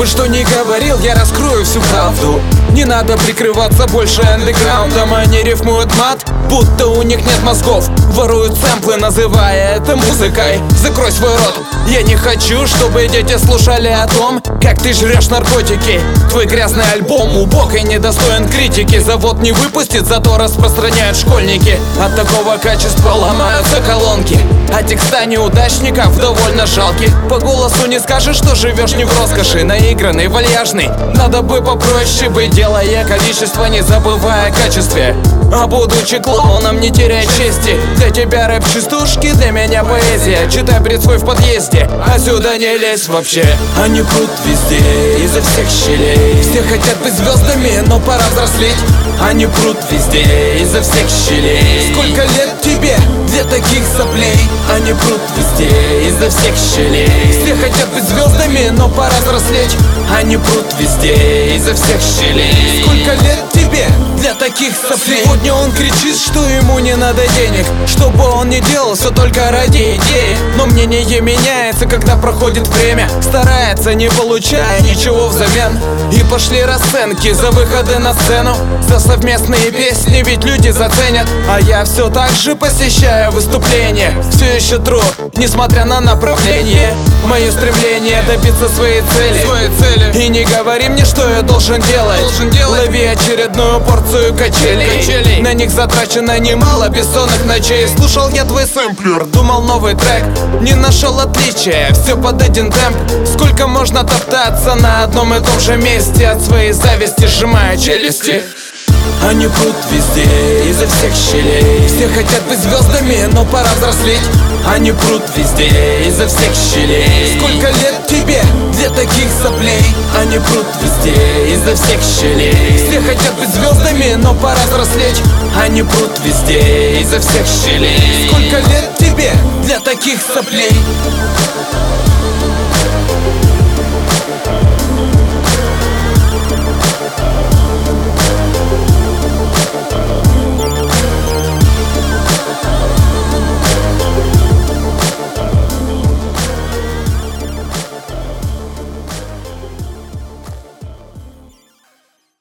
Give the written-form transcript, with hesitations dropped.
бы что ни говорил, я раскрою всю правду. Не надо прикрываться больше андеграундом. Они рифмуют мат, будто у них нет мозгов. Воруют сэмплы, называя это музыкой. Закрой свой рот. Я не хочу, чтобы дети слушали о том, как ты жрешь наркотики. Твой грязный альбом убог и недостоин критики. Завод не выпустит, зато распространяют школьники. От такого качества ломаются колонки, а текста неудачников довольно жалки. По голосу не скажешь, что живешь не в роскоши. Наигранный, вальяжный, надо бы попроще быть, делая количество, не забывая о качестве. А будучи клоуном, не теряй чести. Для тебя рэп частушки, для меня поэзия. Читай бред свой в подъезде, а сюда не лезь вообще. Они прут везде, изо всех щелей. Все хотят быть звездами, но пора взрослеть. Они прут везде, изо всех щелей. Сколько лет тебе для таких соплей? Они прут везде, изо всех щелей. Все хотят быть звездами, но пора взрослеть. Они прут везде, изо всех щелей. Сколько лет тебе для таких соплей? Сегодня он кричит, что ему не надо денег. Что бы он ни делал, все только ради идеи. Но мнение меняется, когда проходит время. Старается, не получая ничего взамен. И пошли расценки за выходы на сцену, за совместные песни, ведь люди заценят. А я все так же посещаю выступления. Все еще тру, несмотря на направление. Мое стремление добиться своей цели. И не говори мне, что я должен делать. Лови очередную порцию качелей. На них затрачено немало бессонных ночей. Слушал я твой сэмплер, думал новый трек. Не нашел отличия, все под один темп. Сколько можно топтаться на одном и том же месте? От своей зависти сжимая челюсти. Они прут везде, изо всех щелей. Все хотят быть звездами, но пора взрослеть. Они прут везде, изо всех щелей. Сколько лет тебе для таких соплей? Они прут везде, изо всех щелей. Все хотят быть звездами, но пора взрослеть. Они прут везде, изо всех щелей. Сколько лет тебе для таких соплей?